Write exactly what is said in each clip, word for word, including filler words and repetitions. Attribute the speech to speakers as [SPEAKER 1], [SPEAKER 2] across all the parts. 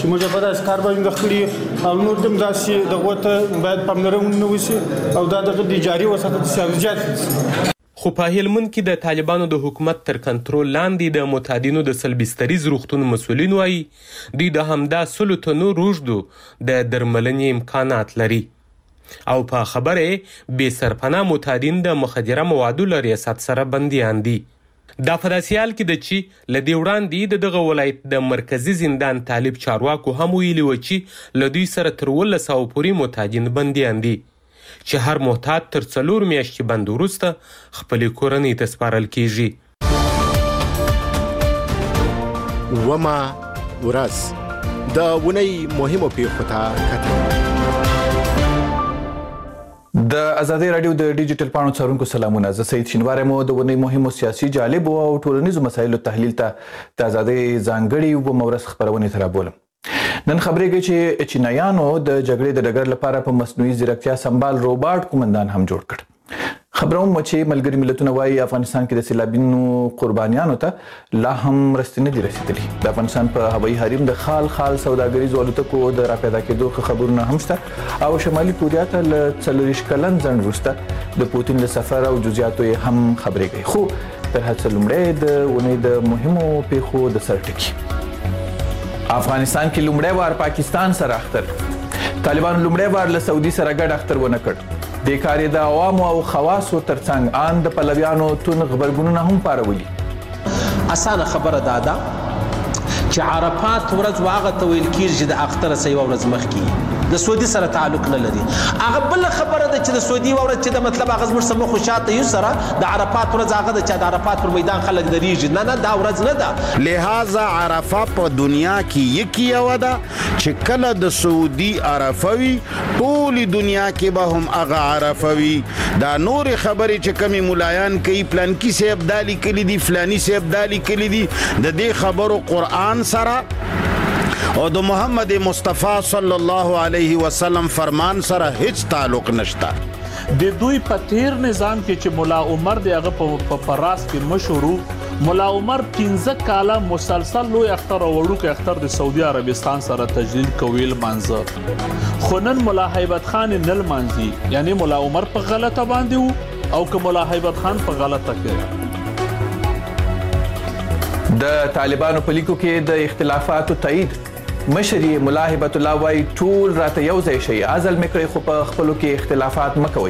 [SPEAKER 1] چې موږ په داسې کار باندې خپلې او نور دم داسې دغه ته باید پاملرنه وشي او دا دغه د جاري وساتل سیاست.
[SPEAKER 2] خو په هلمند کې د طالبانو د حکومت تر کنټرول لاندې د معتادینو د سلبستریز روغتون مسؤلین وایي دوی د همدا سلو تنو روږدو د درملنې امکانات لري او په خبره بې سرپناه معتادین د مخدره موادو له ریاست سره بندیان دي. دا په داسې حال کې ده چې له دې وړاندې د دغه ولایت د مرکزي زندان طالب چارواکو هم ویلي و چې له دوی سره تر اوولس سوه پورې معتادین بندیان دي چې هر معتاد تر څلور میاشتې بند وروسته خپلې کورنۍ ته سپارل کیږي.
[SPEAKER 3] ومه ورځ د اونۍ مهمو پیښو ته کتل.
[SPEAKER 4] د ازادي رادیو د ډیجیټل پاڼو څارونکو سلامونه. زه سید شینواری مو د ونې مهمو سیاسي جالبو او ټولنیزو مسایلو تحلیل ته د ازادۍ ځانګړي اوومه ورځ خپرونې ته رابولم. نن خبرېږي چې چینایانو د جګړې د ډګر لپاره په مصنوعي ځیرکتیا سمبال روباټ قومندان هم جوړ کړ. خبروم چې ملګري ملتونه وایي افغانستان کې د سیلابونو قربانیانو ته لا هم مرستې نه دي رسیدلي. د افغانستان په هوایي حریم د خال خال سوداګریزو الوتکو د راپیدا کېدو خبرونه هم شته او شمالي کوریا ته له څلوېښت کلن ځنډ وروسته د پوتین له سفر او جزئیاتو یې هم خبرې کوي. خو تر هر څه لومړی د اونۍ د مهمو پیښو د سر ټکي. افغانستان کې لومړی وار پاکستان سره اختر. طالبانو لومړی وار له سعودي سره ګډ اختر ونه کړ. د کار د عوامو او خواصو ترڅنګ ان د پلویانو تون خبرګونونه هم پارولي.
[SPEAKER 5] اسانه خبره دا ده چې عرفات ورځ واغه ته ویل کیږي چې د اختر سې ورځ مخکې د سعودي سره تعلق نه لري. هغه بل خبره ده چې د سعودي ورځ چې د مطلب هغه زموږ سم خو شاته یو سره د عرفات ورځ هغه چې د عرفات پر میدان خلک دریږي. نه نه دا ورځ نه ده.
[SPEAKER 6] لہذا عرفه په دنیا کې یکی یو ده چې کله د سعودي عرفوي ټول دنیا کې به هم هغه عرفوي. دا نور خبرې چې کمی مولایان کوي پلان کې سي ابدالي کلی دي فلانی سي ابدالي کلی دي د دې خبرو قرآن سره او د محمد مصطفی صلی الله علیه وسلم فرمان سره هیڅ تعلق نشته.
[SPEAKER 7] د دوی په تیر نظام کې چې مولا عمر دی هغه په پراس کې مشهور مولا عمر پنځه کاله مسلسل لوی اختر او وړوکی اختر د سعودي عربستان سره تجلیل کوي لمانځه. خو نن مولا هیبت خان نه لمانځي یعنی مولا عمر په غلطه باندې او که مولا هیبت خان په غلطه کې.
[SPEAKER 4] د طالبانو په لیکو کې د اختلافاتو تایید. مشري ملا هیبت الله وايي ټول راته یو ځای شي ازل مکړي خو په خپلو کې اختلافات مکوي.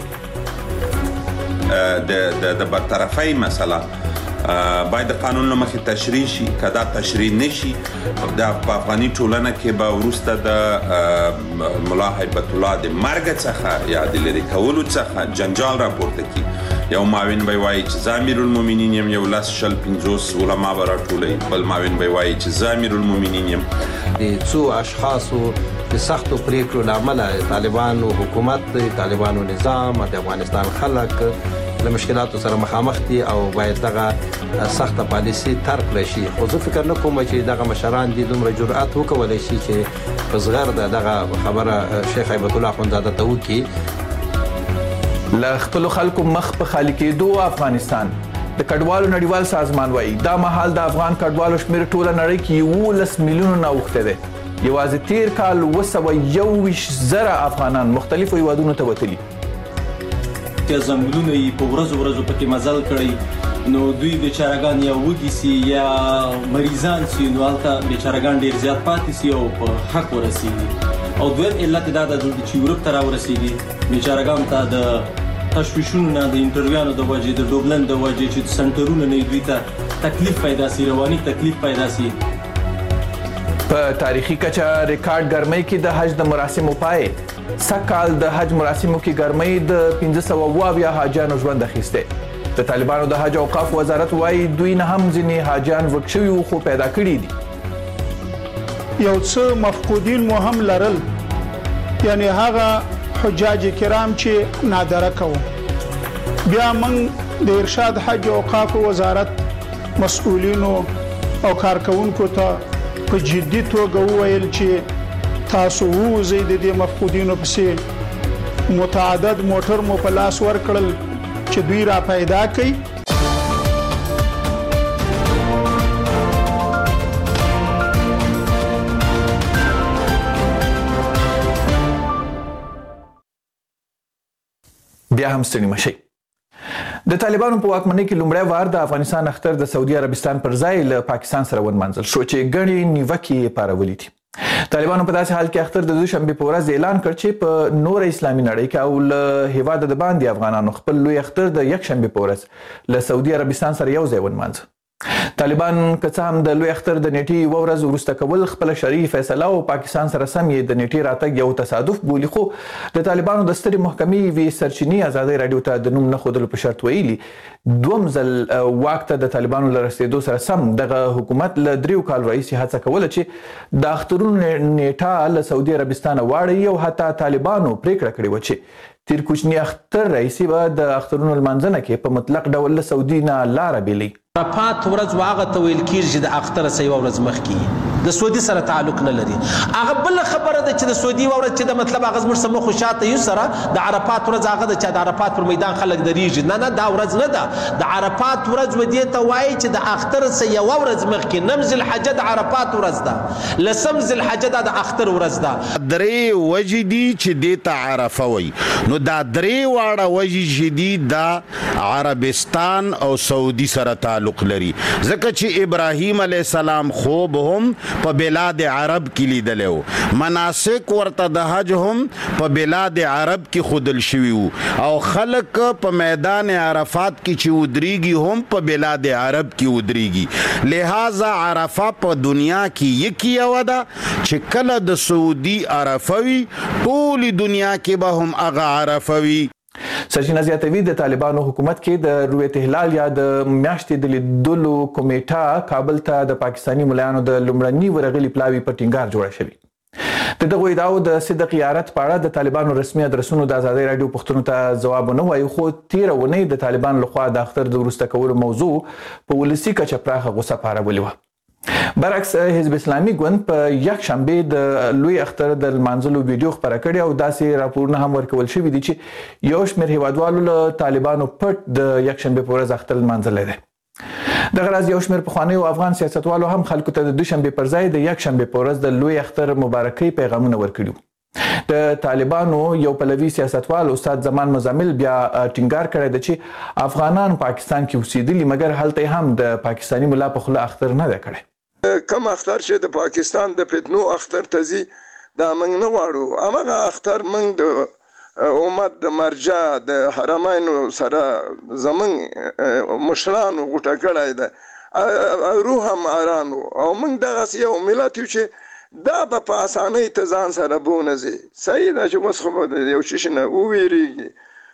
[SPEAKER 8] د د برطرفي مسله باید د قانون له مخې تشریح شي. کدا تشریح نشي د افغاني ټولنه کې به وروسته د ملا هیبت الله د مرګ څخه یا د لرې کولو څخه جنجال راپورته کی. یو معاون به وایي چې زه امیر المؤمنین یم یو لس شل پنځوس علما به راټولوي بل معاون به وایي چې زه امیر المؤمنین یم.
[SPEAKER 5] د څو اشخاصو د سختو پریکړو له امله طالبانو حکومت طالبانو نظام د افغانستان خلک له مشکلاتو سره مخامخ دي او باید دغه سخته پالیسي ترک کړی شي. خو زه فکر نه کوم چې دغه مشران دي دومره جرأت وکولی شي چې په زغر د دغه خبره شیخ هیبت الله اخندزاده ته وکړي.
[SPEAKER 4] له خپلو خلکو مخ په خالي کېدو افغانستان. د کډوالو نړیوال سازمان وایي دا مهال د افغان کډوالو شمېر ټوله نړۍ کې یولس میلیونو نه اوښتی دی. یوازې تیر کال اوه سوه یوویشت زره افغانان مختلفو هیوادونو ته وتلي.
[SPEAKER 9] که ځنګلونه یې په ورځو ورځو پکې مزل کړی نو دوی بیچارهګان یا وږي سي یا مریضان سي نو هلته بیچارهګان ډېر زیات پاتې سي او په حق ورسېږي. او دویم علت دا ده چې یورپ ته راورسېږي بیچارهګانو ته د تشویشونو نه د انټرویانو د وجې د ډوبلن د وجې چې سنټرونه نه دوی ته تکلیف پیدا سي رواني تکلیف پیدا سي.
[SPEAKER 4] په تاریخي کچه ریکارډ ګرمۍ کې د حج د مراسمو پای. سږکال د حج مراسمو کې ګرمۍ د پنځه سوه اوه اویا حاجیانو ژوند اخیستی. د طالبانو د حج اوقاف وزارت وایي دوی نه هم ځینې حاجیان ورک شوي وو خو پیدا کړي دي.
[SPEAKER 1] یو څه مفقودین مو هم لرل یعنی هغه حجاج کرام چې نادره کوو. بیا موږ د ارشاد حج اوقاف وزارت مسؤلینو او کارکونکو ته په جدي توګه وویل چې تاسو ووځئ د دې مفقودینو پسې. متعدد موټر مو په لاس ورکړل چې دوی را پیدا کړي.
[SPEAKER 4] بیا هم ستړي مشئ. د طالبانو په واکمنۍ کې لومړی وار د افغانستان اختر د سعودي عربستان پر ځای له پاکستان سره ونمانځل شو چې ګڼې نیوکې یې پارولې دي. طالبانو په داسې حال کې اختر د دوشنبې په ورځ اعلان کړ چې په نوره اسلامي نړۍ کې او له هېواده د باندې افغانانو خپل لوی اختر د یکشنبې په ورځ له سعودي عربستان سره یو ځای ونمانځه. طالبان که څه هم د لوی اختر د نیټې یوه ورځ وروسته کول خپله شرعي فیصله او پاکستان سره سم یې د نیټې راتګ یو تصادف بولي، خو د طالبانو د سترې محکمې یوې سرچینې ازادۍ راډیو ته د نوم نه ښودلو په شرط ویلي دوم ځل واک ته د طالبانو له رسېدو سره سم دغه حکومت له دریو کالو راهیسې هڅه کوله چې د اخترونو نیټه له سعودي عربستانه واړوي او حتی طالبانو پرېکړه کړې وه چې تیر کوچني اختر راهیسې به د اخترونو لمانځنه کې په مطلق ډول له سعودي نه لاره بېلوي.
[SPEAKER 10] عرفات ورځ هغه ته ویل کېږي چې د اختره څه یوه ورځ مخکې د سعودي سره تعلق نه لري. هغه بله خبره ده چې د سعودي یوه ورځ چې د مطلب هغه زموږ څه مخ و شاته یو سره د عرفات ورځ هغه ده چې د عرفات پر میدان خلک درېږي. نه نه دا ورځ نه ده. د عرفات ورځ و دې ته وایي چې د اختر څه یوه ورځ مخکې نم ذوالحجه د عرفات ورځ ده، لسم ذوالحجه دا د اختر ورځ ده.
[SPEAKER 6] درې وجې دي چې دې ته عرفه وایي، نو دا درې واړه وجې چې دي دا عربستان او سعودي سره تعلق لري، ځکه چې ابراهیم علیه السلام خوب هم په بلاد عرب کې لیدلی و، مناسک ورته د حج هم په بلاد عرب کې ښودل شوي وو، او خلک په میدان عرفات کې چې ودرېږي هم په بلاد عرب کې ودرېږي. لہذا عرفه په دنیا کې یکي یوه ده چې کله د سعودي عرفه وي ټولې دنیا کې به هم هغه عرفه وي.
[SPEAKER 4] سرچینه زیاتوي د طالبانو حکومت کې د رویت هلال یا د میاشتې د لیدلو کمیټه کابل ته د پاکستاني ملایانو د لومړني ورغلي پلاوي په ټینګار جوړه شوې. د دغو ادعاو د صدق یارت په اړه د طالبانو رسمي ادرسونو د ازادۍ راډیو پوښتنو ته ځواب ونه وایي، خو تېره اونۍ د طالبانو لخوا د اختر د وروسته کولو موضوع په ولسي کچه پراخه غوسه پارولې وه. برعکس حزب اسلامي ګوند په یکشنبې د لوی اختر د لمانځلو ویډیو خپره کړې او داسې راپورونه هم ورکول شوي دي چې یو شمېر هیوادوالو له طالبانو پټ د یکشنبې په ورځ اختر لمانځلی دی. دغه راز یو شمېر پخوانیو افغان سیاستوالو هم خلکو ته د دوشنبې پر ځای د یکشنبې په ورځ د لوی اختر مبارکۍ پیغامونه ورکړي. د طالبانو یو پلوي سیاستوال استاد زمان مزمل بیا ټینګار کړی دی چې افغانان پاکستان کې اوسېدلي مګر هلته هم د پاکستاني ملا په خوله اختر نه دی کړی.
[SPEAKER 11] کم اختر چې د پاکستان د فتنو اختر ته ځي دا موږ نه غواړو. هماغه اختر موږ د امت د مرجع د حرمینو سره زموږ مشرانو غوټه کړی ده، روح هم ارانو او موږ دغسې یو ملت یو چې دا به په اسانۍ ته ځان سره بونه ځي. صحیح ده چې اوس خو به د یو شي نه وویرېږي.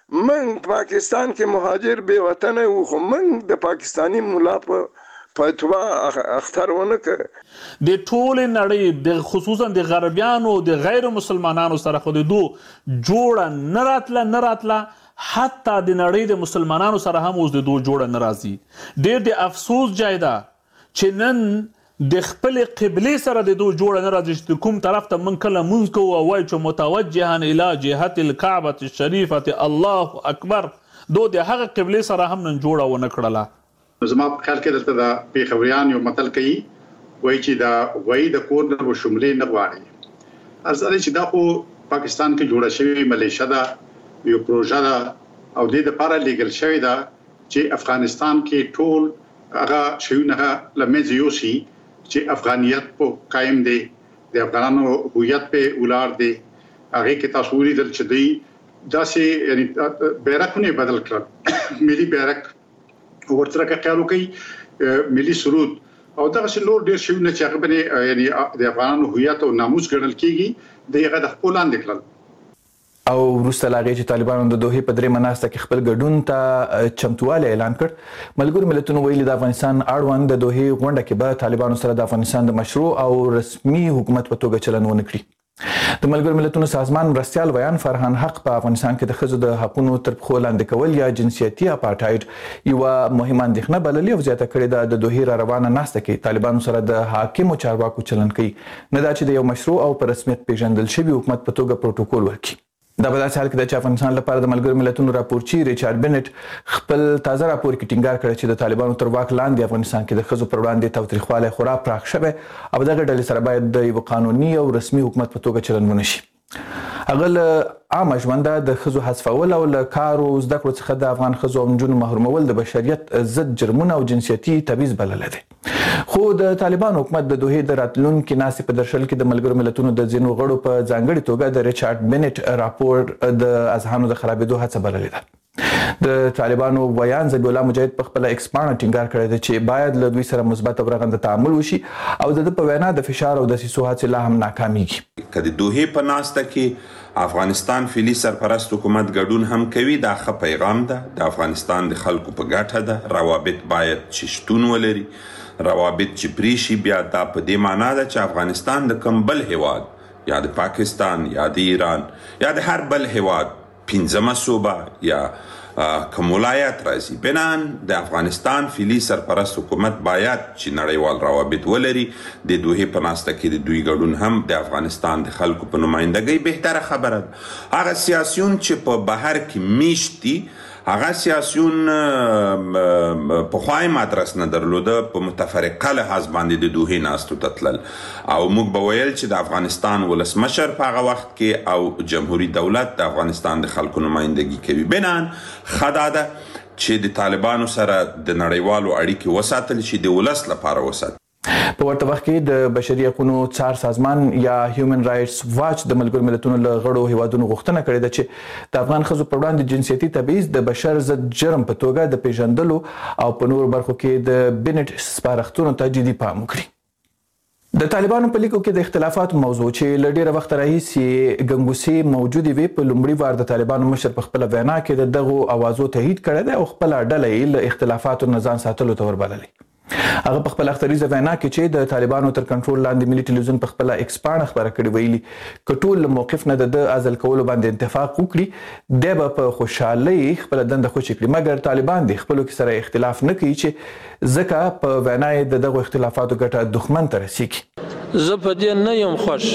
[SPEAKER 11] موږ پاکستان کې مهاجر بې وطنه وو، خو موږ د پاکستاني ملا په فتوا اختر ونه کړ.
[SPEAKER 7] د ټولې نړۍ د خصوصا د غربیانو د غیر مسلمانانو سره خو د دو جوړه نه راتله نه راتله حتی د نړۍ د مسلمانانو سره هم اوس د دو جوړه نه راځي. ډېر د افسوس جای ده چې نن د خپلې قبلې سره د دو جوړه نه راځي چې کوم طرف ته موږ کله لمونځ کوو او وایو چې متوجها الی جهت الکعبة الشریفة الله اکبر، دو د هغه قبلې سره هم نن جوړه ونه کړله.
[SPEAKER 12] زما په خیال کې دلته د پیښوریان یو متل کوي وایي چې دا وایي د کور نه به شملې نه غواړي. ارزه دی چې دا خو پاکستان کې جوړه شوې ملیشه ده، یو پروژه ده او دې دپاره لیږل شوې ده چې افغانستان کې ټول هغه شیونه له منځه یوسي چې افغانیت په قایم دی، د افغانانو هویت په ولاړ دی. هغې کې تاسو ولیدل چې دوی داسې یعنې بیرغونه بدل کړل، ملي بیرغ ورسره که خیال وکړي ملي سرود او دغسې نور ډېر شیونه چې هغه باندې یعنې د افغانانو هویت او ناموس ګڼل کېږي د هغه د خپل لاندې کړل.
[SPEAKER 4] او وروسته له هغې چې طالبانو د دوحې په درېیمه ناسته کې خپل ګډون ته چمتووالی اعلان کړ، ملګرو ملتونو ویلي د افغانستان اړوند د دوحې غونډه کې به طالبانو سره د افغانستان د مشروع او رسمي حکومت په توګه چلن ونه کړي. د ملګرو ملتونو سازمان مرستیال ویان فرهان حق په افغانستان کې د ښځو د حقونو تر پښو لاندې کول یا جنسیتي اپارټایډ یوه مهمه اندېښنه بللې او زیاته کړې ده د دوحې را روانه ناسته کې طالبانو سره د حاکمو چارواکو چلن کوي، نه دا چې د یو مشروع او په رسمیت پیژندل شوي حکومت په توګه پروتوکول ورکړي. دا په داسې حال کې ده چې افغانستان لپاره د ملګرو ملتونو راپورچي ریچارډ بنټ خپل تازه راپور کې ټینګار کړی چې د طالبانو تر واک لاندې افغانستان کې د ښځو پر وړاندې تاوتریخوالی خورا پراخ شوی او دغه ډلې سره باید د یو قانوني او رسمي حکومت په توګه چلن ونه شي. هغه له عامه ژوند د ښځو حذفول او له کار او زده کړو څخه د افغان ښځو او نجونو محرومول د بشریت ضد جرمونه او جنسیتي تبعیض بللی دی. خو د طالبان حکومت د دوحې د راتلونکي ناستې په درشل کې د ملګرو ملتونو د ځینو غړو په ځانګړې توګه د ریچارډ بینټ راپور د اذهانو د خرابېدو هڅه بللې ده. د طالبانو ویان ذبیح الله مجاهد په خپله ایکس پاڼه ټینګار کړی دی چې باید له دوی سره مثبت او رغنده تعامل وشي او د ده په وینا د فشار او دسیسو هڅې لا هم ناکامیږي.
[SPEAKER 8] که د دوحې په ناسته کې افغانستان فعلي سرپرست حکومت ګډون هم کوي دا ښه پیغام ده. د افغانستان د خلکو په ګټه ده. روابط باید چې شتون ولري، روابط چې پرې شي بیا دا په دې معنا ده چې افغانستان د کوم بل هیواد یا د پاکستان یا د ایران یا د هر بل هیواد پنځمه صوبه یا کوم ولایت راځي بنان د افغانستان فعلي سرپرست حکومت باید چې نړیوال روابط ولري. د دوحې په ناسته کې د دوی ګډون هم د افغانستان د خلکو په نمایندګۍ بهتره خبره ده. هغه سیاسیون چې په بهر کې میشت دي هغه سیاسیون پخوا یې ادرس نه درلوده، په متفرقه لحاظ باندې د دوحې ناستو ته تلل او موږ به ویل چې د افغانستان ولسمشر په هغه وخت کې او جمهوریت دولت د افغانستان د خلکو نمایندګي کوي. بنان ښه دا ده چې د طالبانو سره د نړیوالو اړیکې وساتل شي، د ولس لپاره وساتل.
[SPEAKER 4] په ورته وخت کې د بشري حقوقو څار سازمان یا هیومن رائټس واچ د ملګرو ملتونو له غړو هیوادونو غوښتنه کړې ده چې د افغان ښځو پر وړاندې جنسیتي تبعیض د بشر ضد جرم په توګه د پیژندلو او په نورو برخو کې د بینټ سپارښتنو ته جدي پام وکړي. د طالبانو په لیکو کې د اختلافاتو موضوع چې له ډېره وخته راهیسې ګنګوسې موجودې وې په لومړي وار د طالبانو مشر په خپله وینا کې د دغو اوازو تایید کړی دی او خپله ډله یې له اختلافاتو نه ځان ساتلو ته وربللې. هغه په خپل اختریزه وینا کې چې د طالبانو تر کنټرول لاندې ملي ټلویزیون په خپل ایکس پاڼه خبره کړې ویلي که ټول موقف نه د عزل کولو باندې اتفاق وکړي دی به په خوشحالۍ خپل دنده خوشي کړي، مګر طالبان د خپلو کې سره اختلاف نه کوي چې ځکه په وینا یې د دغو اختلافاتو ګټه دښمن ته رسیږي.
[SPEAKER 13] زه په دې نه یم خوښ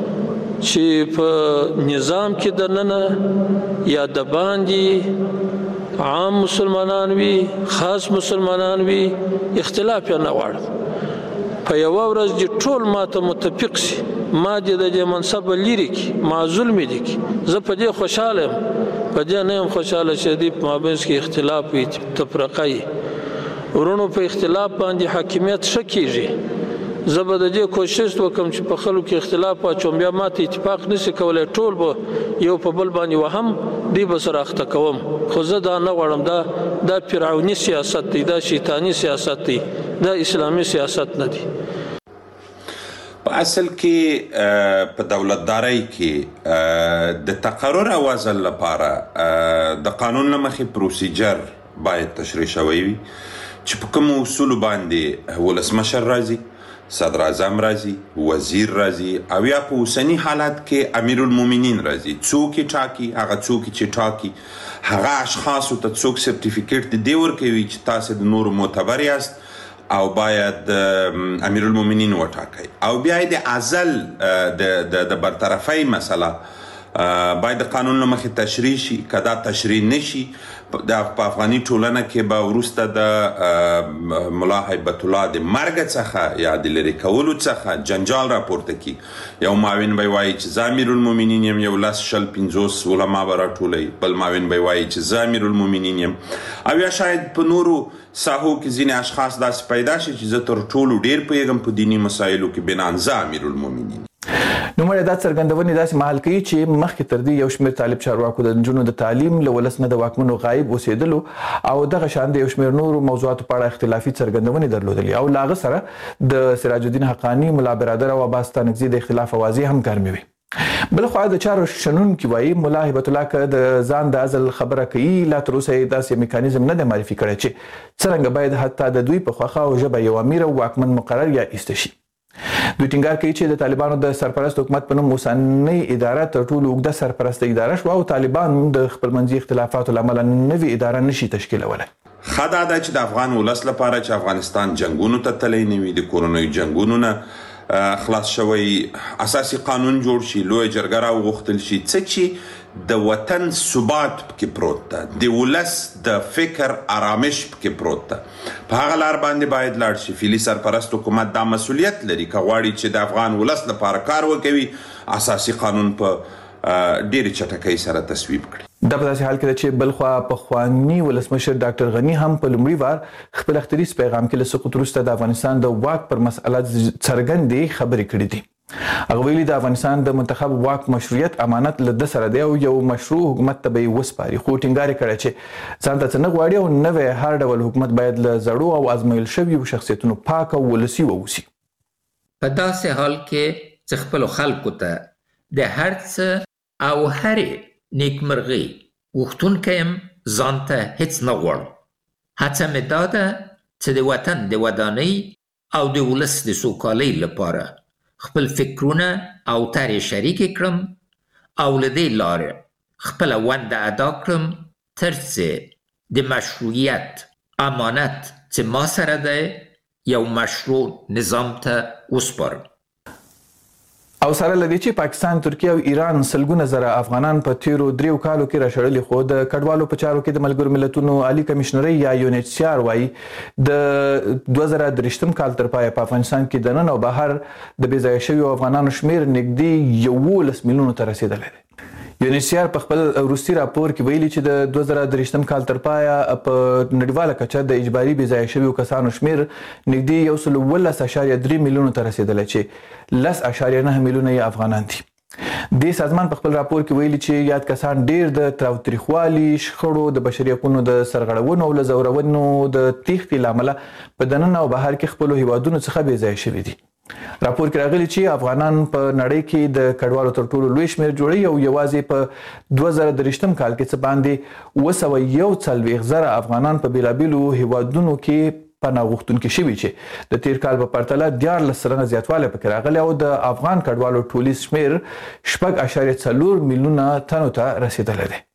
[SPEAKER 13] چې په نظام کې دننه یا د باندې عام مسلمانان وي خاص مسلمانان وي اختلاف یې نه غواړم. په یوه ورځ چې ټول ماته متفق سي ما دې د دې منصب لرې کړي ما ظلم دې کړي زه په دې خوشحاله یم. په دې نه یم خوشحاله چې دې په مابینځ کې اختلاف وي تفرقه وي. ورونو په اختلاف باندې حاکمیت ښه کېږي. زه به د دې کوشش وکړم چې په خلکو کې اختلاف واچوم بیا ماته اتفاق نشي کولی ټول به یو په بل باندې وهم دی به سره اخته کوم. خو زه دا نه غواړم. دا دا فرعوني سیاست دی، دا شیطاني سیاست دی، دا اسلامي سیاست نه دی.
[SPEAKER 8] په اصل کې په دولتدارۍ کې د تقرر او عزل لپاره د قانون له مخې پروسیجر باید تشریح شوی وي چې په کومو اصولو باندې ولسمشر راځي، صدر اعظم راځي، وزیر راځي او یا په اوسني حالت کې امیر المؤمنین راځي. څوک یې ټاکي؟ هغه څوک چې ټاکي هغه اشخاصو ته څوک سرټیفیکیټ د دې ورکوي چې تاسو د نورو معتبر یاست او باید امیر المؤمنین وټاکئ. او بیا د عزل د د برطرفۍ مسله باید د قانون له مخې تشریح شي. که دا تشریح نشي په افغاني ټولنه کې به وروسته د ملا هیبت الله د مرګ څخه یا د لرې کولو څخه جنجال راپورته کي. یو معاون به وایي چې زه امیر المؤمنین یم، یو لس شل پنځوس علما به راټولوي، بل معاون به وایي چې زه امیر المؤمنین یم. او یا شاید په نورو ساحو کې ځینې اشخاص داسې پیدا شي چې زه تر ټولو ډېر پوهېږم په دیني مسایلو کې بنان زه امیر المؤمنین.
[SPEAKER 4] نوموړی دا څرګندونې داسې مهال کوي چې مخکې تر دې یو شمېر طالب چارواکو د نجونو د تعلیم له ولس نه د واکمنو غایب اوسېدلو او دغه شان د یو شمېر نورو موضوعاتو په اړه اختلافي څرګندونې درلودلې او له هغه سره د سراج الدین حقاني، ملا برادر او عباس ستانکزي د اختلاف اوازې هم ګرمې وې. بلخوا د چارو شنونکي وایي ملا هیبت الله که د ځان د عزل خبره کوي لا تر اوسه یې داسې میکانیزم نه دی معرفي کړی چې څرنګه باید حتی د دوی په خوښه او ژبه یو امیر او واکمن مقرر یا ایسته شي. دوی ټینګار کوي چې د طالبانو د سرپرست حکومت په نوم اوسنۍ اداره تر ټولو اوږده سرپرسته اداره شوه او طالبان د خپلمنځي اختلافاتو له امله نوې اداره نشي تشکیلولی.
[SPEAKER 8] ښه دا ده چې د افغان ولس لپاره چې افغانستان جنګونو ته تللی نه وي، د کورنیو جنګونو نه خلاص شوی، اساسي قانون جوړ شي، لویه جرګه راوغوښتل شي، څه چې د وطن ثبات پکې پروت ده، د ولس د فکر آرامش پکې پروت ده. په هغه لار باندې باید لاړ شي. فعلي سرپرست حکومت دا مسؤلیت لري که غواړي چې د افغان ولس لپاره کار وکوي، اساسي قانون په ډېر چټکۍ سره تصویب کړي.
[SPEAKER 4] دا په داسې حال کې چې بلخوا پخوانی ولسمشر ډاکټر غنی هم په لومړي وار خپل اختریز پیغام کې له سقوط وروسته د افغانستان د واک پر مسله څرګندې خبرې کړې دي. هغه ویلي د افغانستان د منتخب واک مشروعیت امانت له د سره دی او یو مشروع حکومت ته به وسپاري، خو ټینګار کړی چې ځان ته څه نه غواړي او نوی هر ډول حکومت باید له زړو او ازمایل شویو شخصیتونو پاک او ولسي واوسي.
[SPEAKER 14] په داسې حال کې چې خپلو خلکو ته د هر څه او هرې نیکمرغۍ غوښتونکی یم، ځان ته هیڅ نه غواړم. هڅه مې دا ده چې د وطن د ودانۍ او د ولس د سوکالۍ لپاره خپل فکرونه او ترې شریکې کړم او له دې لارې خپله ونده ادا کړم تر څه د مشروعیت امانت چې ما سره دی یو مشروع نظام ته وسپارم.
[SPEAKER 4] او سره لدې چې پاکستان، ترکیه او ایران سلګونه زره افغانان په تیرو دریو کالو کې راشړلي، خو د کډوالو په چارو کې د ملګرو ملتونو عالی کمشنري یا یو ان ایچ سی آر وايي د دوه زره درېشتم کال تر پایه په افغانستان کې د نن او بهر د بې ځایه شویو افغانانو شمیر نږدې یولس میلیونو ته رسیدلی دی. یو ان ایچ سی آر په خپل وروستي راپور کې ویلي چې د دوه زره درېشتم کال تر پایه په نړیواله کچه د اجباري بې ځایه شویو کسانو شمیر نږدې یو سل اوولس اعشاریه درې میلیونو ته رسیدلی چې لس اعشاریه نه میلیونه یې افغانان دي. دې سازمان په خپل راپور کې ویلي چې یاد کسان ډیر د تاوتریخوالي، شخړو، د بشري حقوقو د سرغړونو او له ځورونو د تیښتې له امله په دننه او بهر کې خپلو هیوادونو څخه بې ځایه شوي دي. راپور کې راغلي چې افغانان په نړۍ کې د کډوالو تر ټولو لوی شمیر جوړوي او یوازې په دوه زره درېشتم کال کې څه باندې اوه سوه یو څلوېښت زره افغانان په بېلابېلو هیوادونو کې پناه غوښتونکي شوي چې د تیر کال په پرتله دیارلس سلنه زیاتوالی پکې راغلی او د افغان کډوالو ټولیز شمیر شپږ اعشاریه څلور میلیونه تنو ته رسیدلی دی.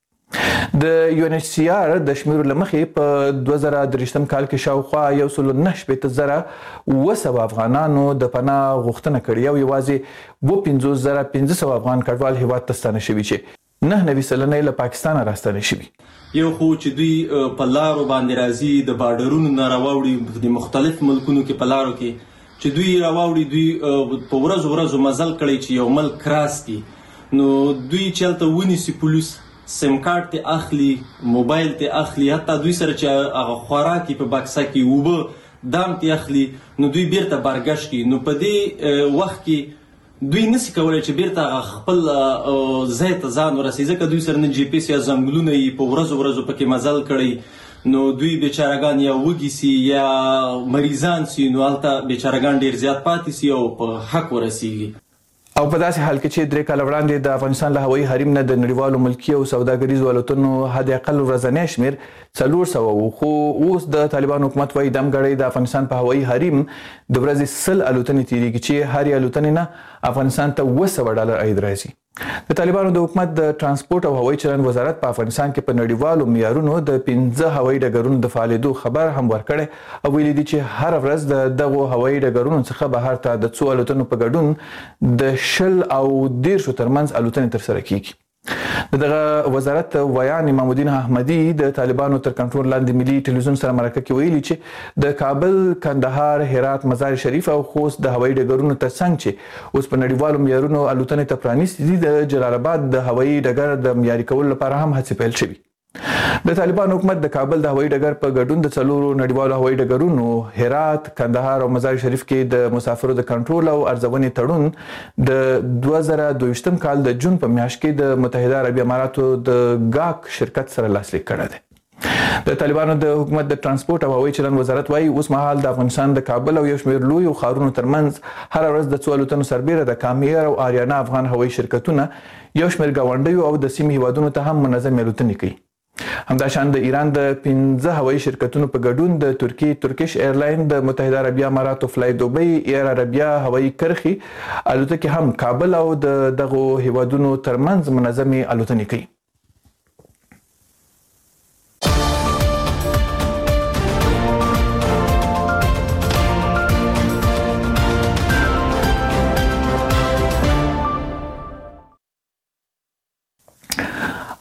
[SPEAKER 4] د یو ان ایچ سی آر د شمیرو له مخې په دوه زره درېشتم کال کې شاوخوا یو سل نهه شپېته زره اوه سوه افغانانو د پناه غوښتنه کړې او یوازې اووه پنځوس زره پنځه سوه افغان کډوال هیواد ته ستانه شوي چې نهه نوي سلنه یې له پاکستانه راستانه شوي.
[SPEAKER 9] یو خو چې دوی په لارو باندې راځي، د بارډرونو نه راواوړي، د مختلف ملکونو کې په لارو کې چې دوی راواوړي، دوی په ورځو ورځو مزل کړی چې یو ملک کراس کړي، نو دوی چې هلته ونیسي پولیس، سیم کارت ته اخلي، موبایل ته اخلي، حتی دوی سره چې هغه خوراکي په بکسه کې اوبه دام ته اخلي، نو دوی بیرته بارګشت کړي. نو په دې وخت کې دوی نشي کولای چې بیرته خپل ځای ته ځان ورسوي، ځکه دوی سره نه جی پی ایس یا زنګلونه یې په ورځو ورځو پکې مزل کړی، نو دوی بیچارهګان یا وږي سي یا مریضان سي، نو هلته بیچارهګان ډېر زیات پاتې سي او په حق ورسیږي.
[SPEAKER 4] او په داسې حال کې چې درې کاله وړاندې د افغانستان له هوایي حریم نه د نړیوالو ملکي او سوداګریزو الوتنو حد اقل ورځنی شمیر څلور سوه و، خو اوس د طالبانو حکومت وایي دمګړی د افغانستان په هوایي حریم د ورځې سل الوتنې تیریږي چې هرې الوتنې نه افغانستان ته اوه سوه ډالر عاید راځي. د طالبانو د حکومت د ترانسپورت او هوایي چلند وزارت په افغانستان کې په نړیوالو معیارونو د پنځه هوایي ډګرونو د فعالېدو خبر هم ورکړی او ویلي دي چې هره ورځ د دغو هوایي ډګرونو څخه بهر ته د څو الوتنو په ګډون د شل او دیرشو ترمنځ الوتنې ترسره کیږي. د دغه وزارت ویان امام الدین احمدي د طالبانو تر کنټرول لاندې ملي ټلویزیون سره مرکه کې ویلي چې د کابل، کندهار، هرات، مزار شریف او خوست د هوایي ډګرونو ترڅنګ چې اوس په نړیوالو معیارونو الوتنې ته پرانیستي دي، د جلال آباد د هوایي ډګر د معیاري کولو لپاره هم هڅې پیل شوي. د طالبانو حکومت د کابل د هوایي ډګر په ګډون د څلورو نړیوالو هوایي ډګرونو هرات، کندهار او مزار شریف کې د مسافرو د کنټرول او ارزونې تړون د دوه زره دویشتم کال د جون په میاشت کې د متحده عربي اماراتو د ګاک شرکت سره لاسلیک کړی دی. د طالبانو د حکومت د ترانسپورت او هوایي چلند وزارت وایي اوس مهال د افغانستان د کابل او یو شمېر لویو ښارونو ترمنځ هره ورځ د څو الوتنو سربیره د کامیر او آریانا افغان هوایي شرکتونه یو شمېر ګاونډیو او د سیمې هیوادونو ته هم منظم الوتنې کوي. همداشان د ایران د پنځه هوایي شرکتونو په ګډون د ترکیې ترکیش ایرلاین، د متحده عربي اماراتو فلای دوبۍ، ایر عربیا هوایي کرښې الوتکې هم کابل او د دغو هیوادونو ترمنځ منظمې الوتنې کوي.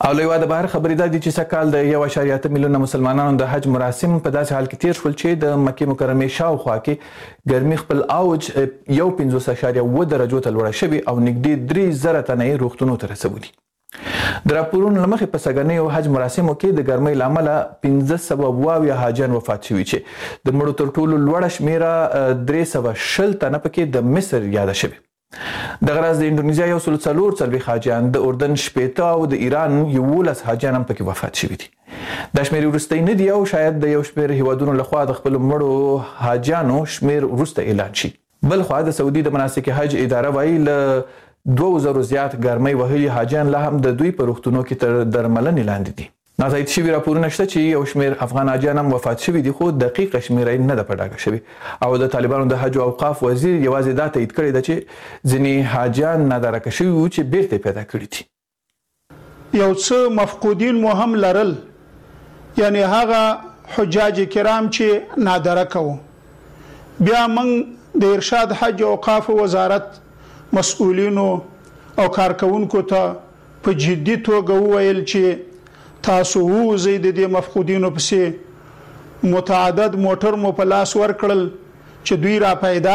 [SPEAKER 4] او له یواده بهر خبرې ده چې سکهال د یو اشاریه اته میلیونه مسلمانانو د حج مراسم په داسې حال کې تیر شول چې د مکې مکرمې شاوخوا کې ګرمي خپل اوج یو پنځوس اشاریه اوه درجو ته لوړه شوې او نږدې درې زره تنه یې روغتونونو ته رسولي. د راپورونو له مخې په سږنیو حج مراسمو کې د ګرمۍ له امله پنځه سوه اوه اویا حاجیان وفات شوي چې د مړو تر ټولو لوړه شمېره درې سوه شل تنه پکې د مصر یاده شوې. دغه راز د انډونیزیا یو سل څلور څلوېښت حاجیان، د اردن شپېته او د ایران یولس حاجیان هم پکې وفات شوي دي. دا شمېرې وروستۍ نه دي او شاید د یو شمېر هیوادونو لخوا د خپلو مړو حاجیانو شمېر وروسته اعلان شي. بل خوا د سعودي د مناسک حج اداره وایي له دوه زرو زیات ګرمۍ وهلي حاجیان لا هم د دوی په روغتونو کې تر درملنې لاندې دي. ناتایید شوي راپورونه شته چې یو شمېر افغان حاجیان هم وفات شوي دي، خو دقیقه شمېره نه ده په ډاګه شوې. او د طالبانو د حج او اوقاف وزیر یوازې دا تایید کړی ده چې ځینې حاجیان نادارکه شوي وو چې بیرته یې پیدا کړي دي.
[SPEAKER 1] یو څه مفقودین مو هم لرل، یعنی هغه حجاج کرام چې نادارکه وو. بیا موږ د ارشاد حج او اوقاف وزارت مسؤلینو او کارکونکو ته په جدي توګه وویل چې تاسو ووځئ د دې مفقودینو پسې متعدد موټر مو په لاس ورکړل چې دوی را پیدا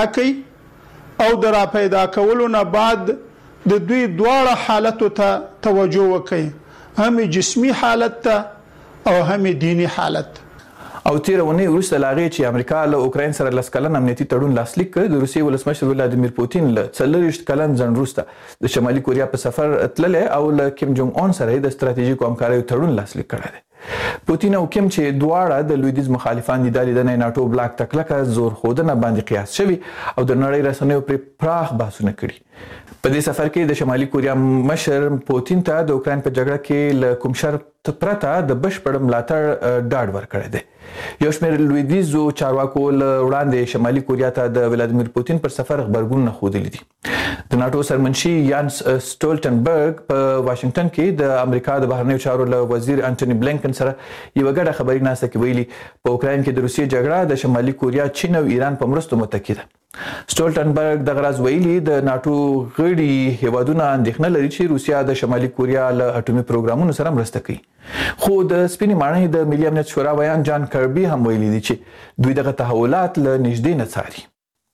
[SPEAKER 1] کړي او د را پیدا کولو نه بعد د دوی دواړه حالتو ته توجه وکړي، هم جسمی حالت ته او هم دینی حالت.
[SPEAKER 4] او تیر ونې وروسته له هغې چې امریکا له اوکراین سره لس کلن امنیتي تړون لاسلیک کړ، د روسیې ولسمشر ولادیمیر پوتین له څلرویشت کلن ځنډ وروسته د شمالي کوریا په سفر تللی او له کیم جونګ اون سره د ستراتیژیکو همکاریو تړون لاسلیک کړی دی. پوتین او کیم چې دواړه د لویدیځ مخالفان دي، دا لیدنه ناټو بلاک ته کلکه زور ښودنه باندې قیاس شوي او د نړۍ رسنیو پرې پراخ بحثونه کړي. په دې سفر کې د شمالي کوریا مشر پوتین ته د اوکراین په جګړه کې له کوم شرط پرته د بشپړ ملاتړ ډاډ ورکړی دی. یو شمېر لویدیځو چارواکو له وړاندې شمالي کوریا ته د ولادیمیر پوتین پر سفر غبرګونونه ښودلي دي. د ناټو سرمنشي یانس سټولټنبرګ په واشنګټن کې د امریکا د بهرنیو چارو له وزیر انټوني بلینکن سره یوه ګډه خبري ناسته کې ویلي په اوکراین کې د روسیې جګړه د شمالي کوریا، چین او ایران په مرستو متکي ده. سټولټنبرګ دغه راز ویلي د ناټو غړي هیوادونه اندېښنه لري چې روسیا د شمالي کوریا له اټومي پروګرامونو سره مرسته کوي. خو د سپینې ماڼۍ د ملي امنیت شورا ویان جان کربي هم ویلي دي چې دوی دغه تحولات له نږدې نه څاري.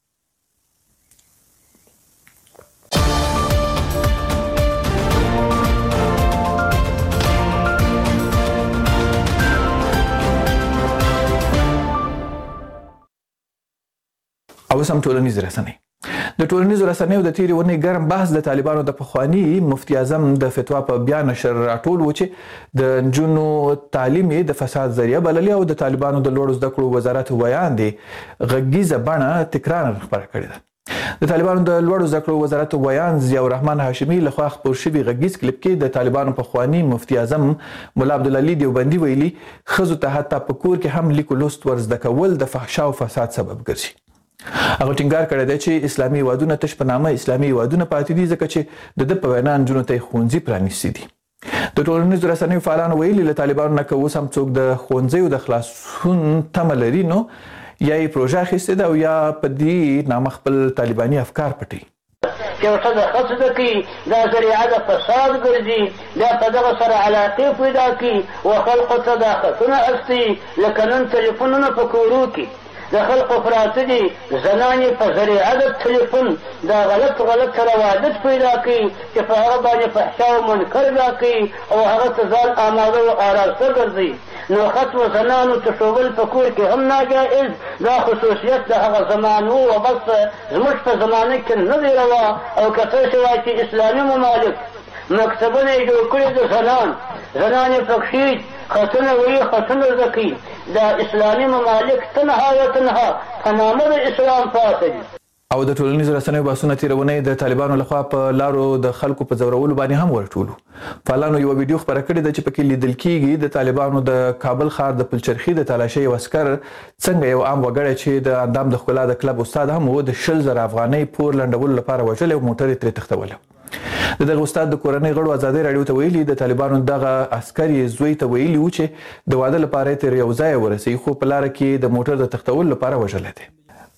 [SPEAKER 4] او سم ټولنیز رسنۍ. د ټولنیزو رسنیو د تیرې ونې ګرم بحث د طالبانو د پخواني مفتی اعظم د فتوا په بیا نشر راټول و چې د نجونو تعلیم د فساد ذریعه بللي او د طالبانو د لوړو زده کړو وزارت ویان دی غږیزه بڼه تکرار خپره کړې ده. د طالبانو د لوړو زده کړو وزارت ویان ضیاء الرحمن هاشمي لخوا خپور شوي غږیز کلیپ کې د طالبانو پخواني مفتی اعظم ملا عبدالعلي دیوبندي ویلي ښځو ته حتی په کور کې هم لیک لوست ور زده کول د فحشا او فساد سبب ګرځي. هغه ټینګار کړی دی چې اسلامي هیوادونه تش په نامه اسلامي هیوادونه پاتې دي ځکه چې د ده په وینا نجونو ته یې ښوونځي پرانیستي دي. د ټولنیزو رسنیو فعالانو ویلي له طالبانو نه که اوس هم څوک د ښوونځیو د خلاصون تمه لري نو یا یې پروژه اخیستې ده او یا په دې نامه خپل طالباني افکار پټوي.
[SPEAKER 15] یو څه د ښځو د کوي دا ذریعه د فساد ګرځي، بیا په دغه سره علاقې پیدا کړي و خلقو ته دا خطونه استوي لکه نن تلیفونونه په کورو کې د خلقو پراته دي، زنانې په ذریعه د تلیفون دا غلط غلط روادت پیدا کړي چې په هغه باندې فحشا او منکر دا کوي او هغه ته ځان آماده او آراسته ګرځي. نو ختم زنانو تشوول په کور کې هم ناجائز، دا خصوصیت د هغه زمانو و بس زموږ په زمانه کې نه دی روا. او که څه شوی چې اسلامي ممالک مکتبونه یې جوړ کړي د زنان زنانې پکښې خطونه وایي خطونه زده کوي، دا اسلامي ممالک تنها و تنها په نامه د اسلام پاتې دي.
[SPEAKER 4] او د ټولنیزو رسنیو بحثونه تېره اونۍ د طالبانو لخوا په لارو د خلکو په ځورولو باندې هم ورټولو. فعالانو یوه ویډیو خپره کړې ده چې پکې لیدل کېږي د طالبانو د کابل ښار د پلچرخي د تالاشۍ یو عسکر څنګه یو عام وګړی چې د اندام د ښکلا د کلب استاد هم و د شل زره افغانۍ پور لنډولو لپاره وژلی او موټر یې ترې تښتولی. د دغه استاد د کورنۍ غړو ازادۍ راډیو ته ویلي د طالبانو دغه عسکر یې زوی ته ویلي و چې د واده لپاره یې تر یو ځایه ورسوي خو په لاره کې د موټر د تښتولو لپاره وژلی دی.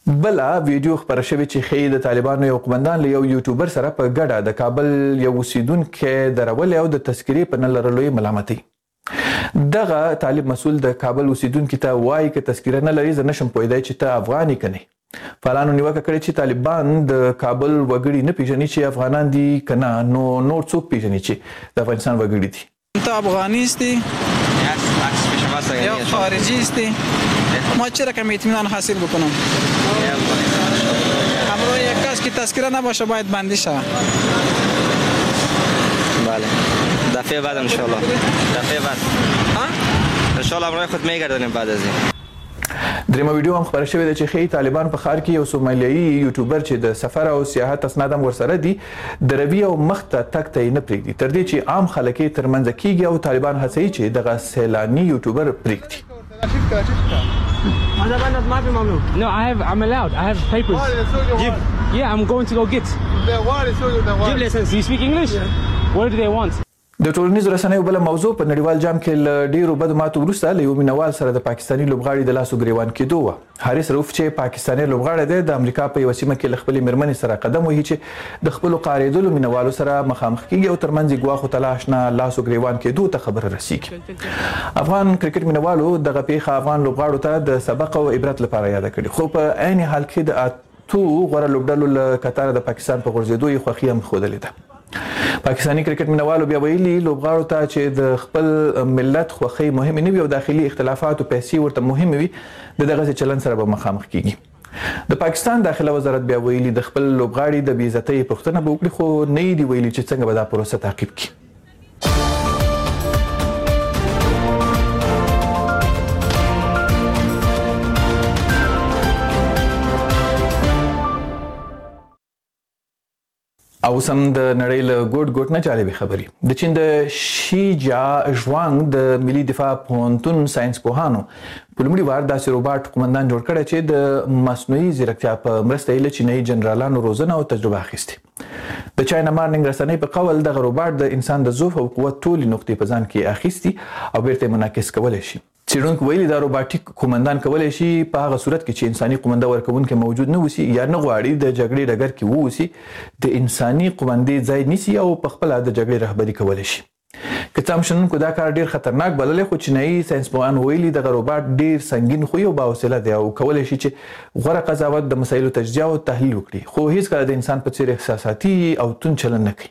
[SPEAKER 4] بله ویډیو خپره شوې چې ښیي د طالبانو یو قومندان له یو یوټیوبر سره په ګډه د کابل یو اوسیدونکی درولې او د تذکرې په نه لرلو یې ملامتوي. دغه طالب مسؤل د کابل اوسیدونکي ته وایي که تذکره نه لري زه نشم پوهېدی چې ته افغان یې که نه. فعالانو نیوکه کړې چې طالبان د کابل وګړي نه پیژني چې افغانان دي که نه، نو نور څوک پیژني چې د افغانستان وګړي دي.
[SPEAKER 16] تو افغانی هستی یا خارجی هستی؟ ما چرا کم اطمینان حاصل بکنم؟ همراه یک کس که تذکره نباشه باید بندی شود.
[SPEAKER 17] بله دفعه بعد انشالله دفعه بعد انشالله همراه خود میگردونیم بعد از این.
[SPEAKER 4] دریمه ویډیو هم خبره شوې ده چې ښیي طالبان په ښار کې یو سومالیایي یوټیوبر چې د سفر او سیاحت اسناد هم ورسره دي دروي او مخ ته تګ ته یې نه پرېږدي تر دې چې عام خلک یې ترمنځه کېږي او طالبان هڅوي چې دغه سیلاني یوټیوبر پرېږدي.
[SPEAKER 18] No, I have. I'm allowed. I have papers. Give. Yeah, I'm going to go get. Give lessons. Do you speak English? What do they want?
[SPEAKER 4] د ټولنیزو رسنیو بله موضوع په نړیوال جام کې له ډیرو بدو ماتو وروسته له یو مینوال سره د پاکستاني لوبغاړي د لاسو ګریوان کېدو وه. حارث رؤف چې پاکستاني لوبغاړی دی د امریکا په یوه سیمه کې له خپلې مېرمنې سره قدم وهي چې د خپلو قارېدلو مینوالو سره مخامخ کېږي او ترمنځ یې ګواښو ته له اشنا لاسو ګریوان کېدو ته خبره رسېږي. افغان کرکټ مینوالو دغه پیښه افغان لوبغاړو ته د سبق او عبرت لپاره یاده کړې، خو په عین حال کې د اتو غوره لوبډلو له کتاره د پاکستان په غورځېدو یې خوښي هم ښودلې ده. پاکستاني کرکټ مینوالو بیا ویلي لوبغاړو ته چې د خپل ملت خوښۍ مهمې نه وي او داخلي اختلافات او پیسې ورته مهمې وي د دغسې چلن سره به مخامخ کیږي. د پاکستان داخله وزارت بیا ویلي د خپل لوبغاړي د بې عزتۍ پوښتنه به وکړي، خو نه یې دي ویلي چې څنګه به دا پروسه تعقیب کړي. او سم د نړۍ له ګوټ ګوټ نه جالبې خبرې. د چین د شي جا ژوانګ د ملي دفاع پوهنتون ساينس پوهانو په لومړي وار داسې روباټ قومندان جوړ کړی چې د مصنوعي ځیرکتیا په مرسته یې له چینایي جنرالانو روزنه او تجربه اخیستې. د چاینا مارنینګ رسنۍ په قول دغه روباټ د انسان د ضعف او قوت ټولې نقطې په ځان کې اخیستي او بیرته یې منعکس کولی شي. څېړونکو ویلي دا روباټیک قومندان کولی شي په هغه صورت کې چې انساني قومنده ورکوونکی موجود نه اوسي یا نه غواړي د جګړې ډګر کې واوسي د انساني قومندې ځای نیسي او په خپله د جګړې رهبري کولی شي. که څه هم شنونکو دا کار ډېر خطرناک بللی، خو چینایي ساینسپوهان ویلي دغه روباټ ډېر سنګین خوی او باحوصله دی او کولی شي چې غوره قضاوت د مسایلو تجزیه او تحلیل وکړي، خو هیڅکله د انسان په څېر احساساتي او توند چلند نه کوي.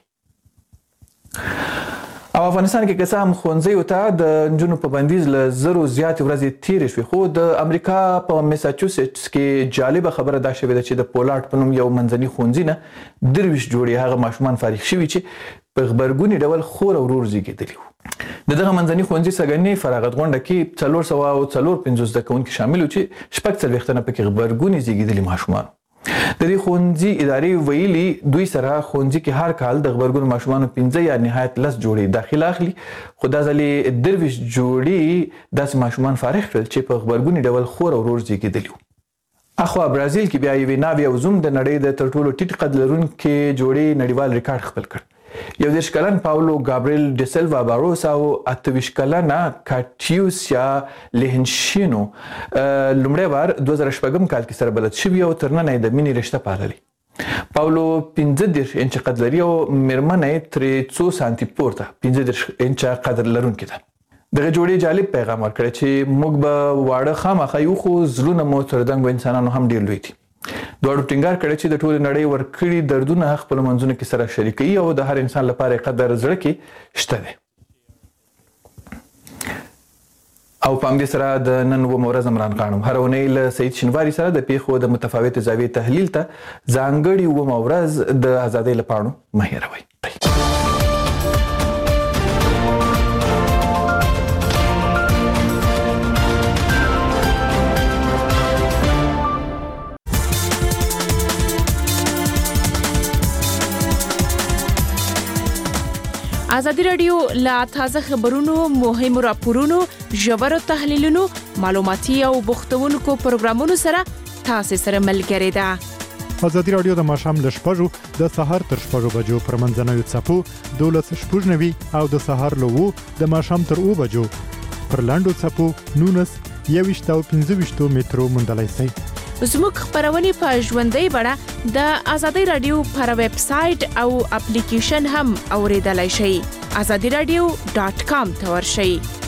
[SPEAKER 4] او افغانستان کې که څه هم ښوونځیو ته د نجونو په بندیز له زرو زیاتې ورځې تېرې شوې، خو د امریکا په میساچوسټس کې جالبه خبره دا شوې ده چې د پولارډ په نوم یو منځني ښوونځي نه درویشت جوړې هغه ماشومان فارغ شوي چې په غبرګوني ډول خور او ورور زیږېدلي وو. د دغه منځني ښوونځي سږنۍ فراغت غونډه کې څلور سوه او څلور پنځوس زده کوونکي شامل وو چې شپږ څلوېښت تنه پکې غبرګوني زیږېدلي ماشومان. د دې ښوونځي ادارې ویلي دوی سره ښوونځي کې هر کال د غبرګونو ماشومانو پنځه یا نهایت لس جوړې داخله اخلي، خو دا ځل یې درویشت جوړې داسې ماشومان فارغ کړل چې په غبرګوني ډول خور او ورور زیږېدلي وو. اخوا برازیل کې بیا یوې ناوې او زوم د نړۍ د تر ټولو ټیټ قد لرونکې جوړې نړیوال ریکارډ خپل کړ. یو دېرش کلن پاولو ګابریل ډسلوا باروس او اته ویشت کلنه کاټیوسیا لیهنشینو لومړی وار دوه زره شپږم کال کې سره بلد شوي او تر ننه یې د مینې رشته پاللې. پاولو پنځه دېرش انچه قد لري او مېرمنه یې ترې څو سانتي پورته پنځه دېرش انچه قدر لرونکې ده. دغه جوړې جالب پیغام ورکړی چې موږ به واړه خامخا یو، خو زړونه مو تر دنګو انسانانو هم ډېر لوی دي. دواړو ټینګار کړی چې د ټولې نړۍ ورکړي دردونه خپلو منځونو کې سره شریکوي او د هر انسان لپاره قدر زړه کې شته دی. او په همدې سره د نن اوومه ورځ عمران خان هره اونۍ له سعید شینواري سره د پیښو د متفاوتې زاویې تحلیل ته ځانګړې اوومه ورځ د ازادۍ له پاڼو مه هېروئ.
[SPEAKER 19] ازادي راډیو لا تازه خبرونو، مهمو راپورونو، ژورو تحلیلونو، معلوماتي او بوختونکو پروګرامونو سره تاسو سره ملګری ده.
[SPEAKER 20] ازادي راډیو د ماښام له شپږو د سهار تر شپږو بجو پر منځنوي څپو دولس شپږ نوي او د سهار له اوو د ماښام تر اوو بجو پر لاندو څپو نولس یوویشت او پنځه ویشتو مترو موندلی شئ.
[SPEAKER 19] زموږ خبرونه په ژوندۍ بڼه د آزادۍ رادیو پر ویب سټ او اپلیکیشن هم اوریدلای شئ. azadi radio dot com ته ورشئ.